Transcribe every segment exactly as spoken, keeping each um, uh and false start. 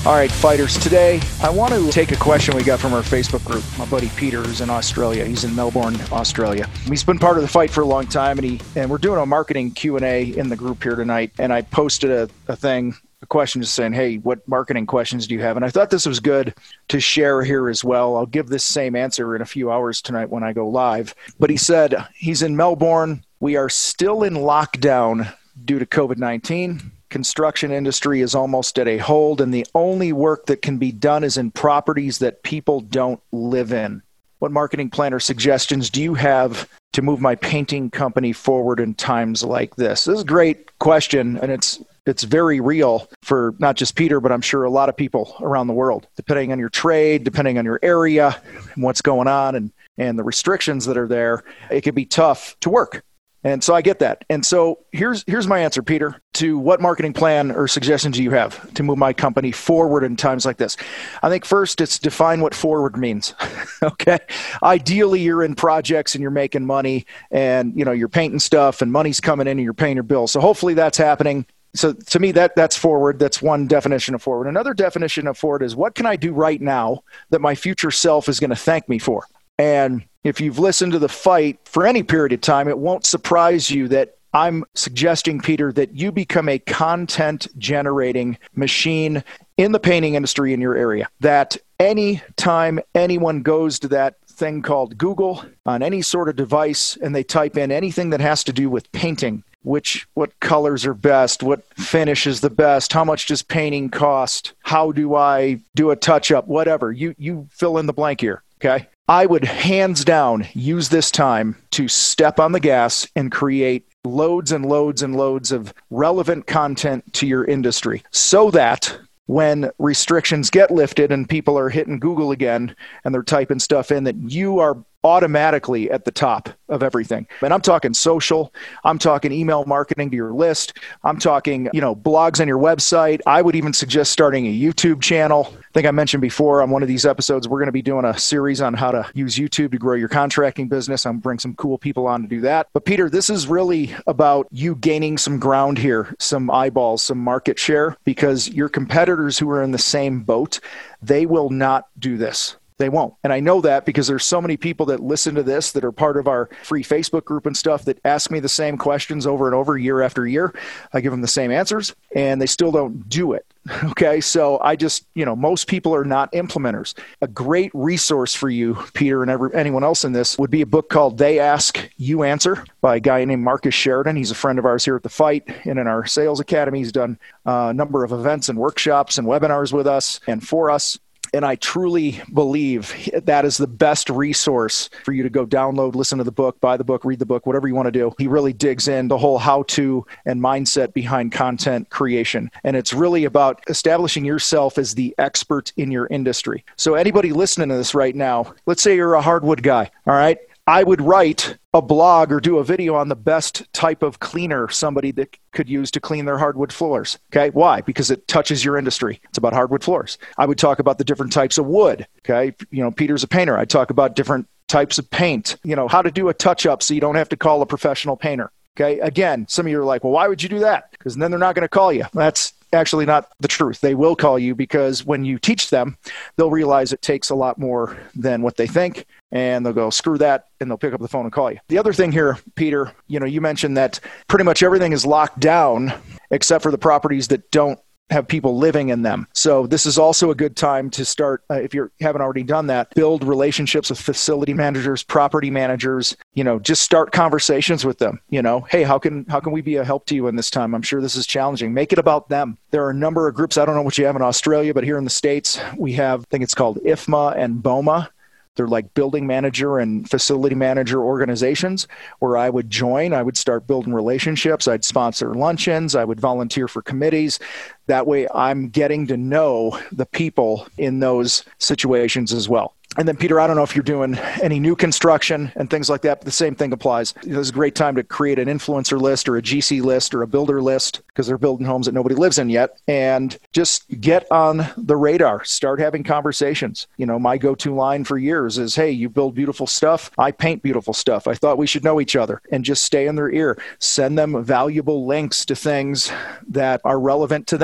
All right, fighters, today I want to take a question we got from our Facebook group. My buddy Peter is in Australia. He's in Melbourne, Australia. He's been part of the fight for a long time, and he and we're doing a marketing Q and A in the group here tonight. And I posted a, a thing, a question just saying, hey, what marketing questions do you have? And I thought this was good to share here as well. I'll give this same answer in a few hours tonight when I go live. But he said he's in Melbourne. We are still in lockdown due to COVID nineteen. Construction industry is almost at a hold, and the only work that can be done is in properties that people don't live in. What marketing plan or suggestions do you have to move my painting company forward in times like this? This is a great question, and it's it's very real for not just Peter, but I'm sure a lot of people around the world, depending on your trade, depending on your area, and what's going on, and, and the restrictions that are there. It can be tough to work. And so I get that. And so here's here's my answer, Peter, to what marketing plan or suggestions do you have to move my company forward in times like this? I think first it's define what forward means. Okay. Ideally, you're in projects and you're making money and, you know, you're painting stuff and money's coming in and you're paying your bills. So hopefully that's happening. So to me, that that's forward. That's one definition of forward. Another definition of forward is what can I do right now that my future self is going to thank me for? And if you've listened to the fight for any period of time, it won't surprise you that I'm suggesting, Peter, that you become a content generating machine in the painting industry in your area. That any time anyone goes to that thing called Google on any sort of device and they type in anything that has to do with painting, which what colors are best, what finish is the best, how much does painting cost, how do I do a touch-up, whatever. You you fill in the blank here, okay? I would hands down use this time to step on the gas and create loads and loads and loads of relevant content to your industry so that when restrictions get lifted and people are hitting Google again and they're typing stuff in, that you are automatically at the top of everything. And I'm talking social, I'm talking email marketing to your list, I'm talking, you know, blogs on your website. I would even suggest starting a YouTube channel. I think I mentioned before on one of these episodes, we're going to be doing a series on how to use YouTube to grow your contracting business. I'm going to bring some cool people on to do that. But Peter, this is really about you gaining some ground here, some eyeballs, some market share, because your competitors who are in the same boat, they will not do this. They won't. And I know that because there's so many people that listen to this that are part of our free Facebook group and stuff that ask me the same questions over and over year after year. I give them the same answers and they still don't do it. Okay. So I just, you know, most people are not implementers. A great resource for you, Peter, and every, anyone else in this would be a book called They Ask, You Answer by a guy named Marcus Sheridan. He's a friend of ours here at the Fight and in our sales academy. He's done a number of events and workshops and webinars with us and for us. And I truly believe that is the best resource for you to go download, listen to the book, buy the book, read the book, whatever you want to do. He really digs in the whole how-to and mindset behind content creation. And it's really about establishing yourself as the expert in your industry. So anybody listening to this right now, let's say you're a hardwood guy, all right? I would write a blog or do a video on the best type of cleaner somebody that could use to clean their hardwood floors. Okay. Why? Because it touches your industry. It's about hardwood floors. I would talk about the different types of wood. Okay. You know, Peter's a painter. I'd talk about different types of paint, you know, how to do a touch up so you don't have to call a professional painter. Okay. Again, some of you are like, well, why would you do that? Because then they're not going to call you. That's actually not the truth. They will call you because when you teach them, they'll realize it takes a lot more than what they think. And they'll go, screw that. And they'll pick up the phone and call you. The other thing here, Peter, you know, you mentioned that pretty much everything is locked down except for the properties that don't have people living in them. So this is also a good time to start, uh, if you haven't already done that, build relationships with facility managers, property managers, you know, just start conversations with them. You know, hey, how can how can we be a help to you in this time? I'm sure this is challenging. Make it about them. There are a number of groups. I don't know what you have in Australia, but here in the States, we have, I think it's called I F M A and B O M A. They're like building manager and facility manager organizations where I would join. I would start building relationships. I'd sponsor luncheons. I would volunteer for committees. That way I'm getting to know the people in those situations as well. And then, Peter, I don't know if you're doing any new construction and things like that, but the same thing applies. This is a great time to create an influencer list or a G C list or a builder list because they're building homes that nobody lives in yet. And just get on the radar. Start having conversations. You know, my go-to line for years is, hey, you build beautiful stuff. I paint beautiful stuff. I thought we should know each other. And just stay in their ear. Send them valuable links to things that are relevant to them.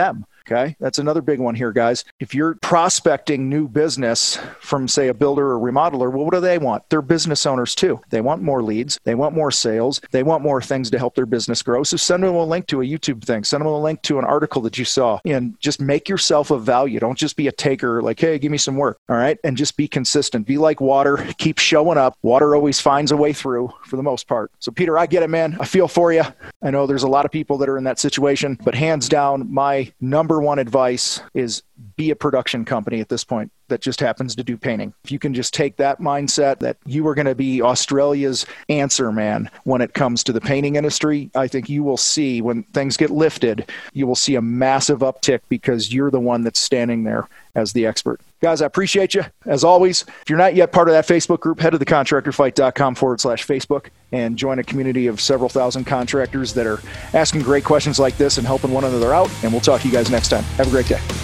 Okay. That's another big one here, guys. If you're prospecting new business from, say, a builder or remodeler, well, what do they want? They're business owners too. They want more leads. They want more sales. They want more things to help their business grow. So send them a link to a YouTube thing. Send them a link to an article that you saw, and just make yourself of value. Don't just be a taker like, hey, give me some work. All right. And just be consistent. Be like water. Keep showing up. Water always finds a way through for the most part. So Peter, I get it, man. I feel for you. I know there's a lot of people that are in that situation, but hands down, my number one advice is be a production company at this point that just happens to do painting. If you can just take that mindset that you are going to be Australia's answer man when it comes to the painting industry, I think you will see when things get lifted, you will see a massive uptick because you're the one that's standing there as the expert. Guys, I appreciate you. As always, if you're not yet part of that Facebook group, head to the contractor fight dot com forward slash Facebook and join a community of several thousand contractors that are asking great questions like this and helping one another out. And we'll talk to you guys next time. Have a great day.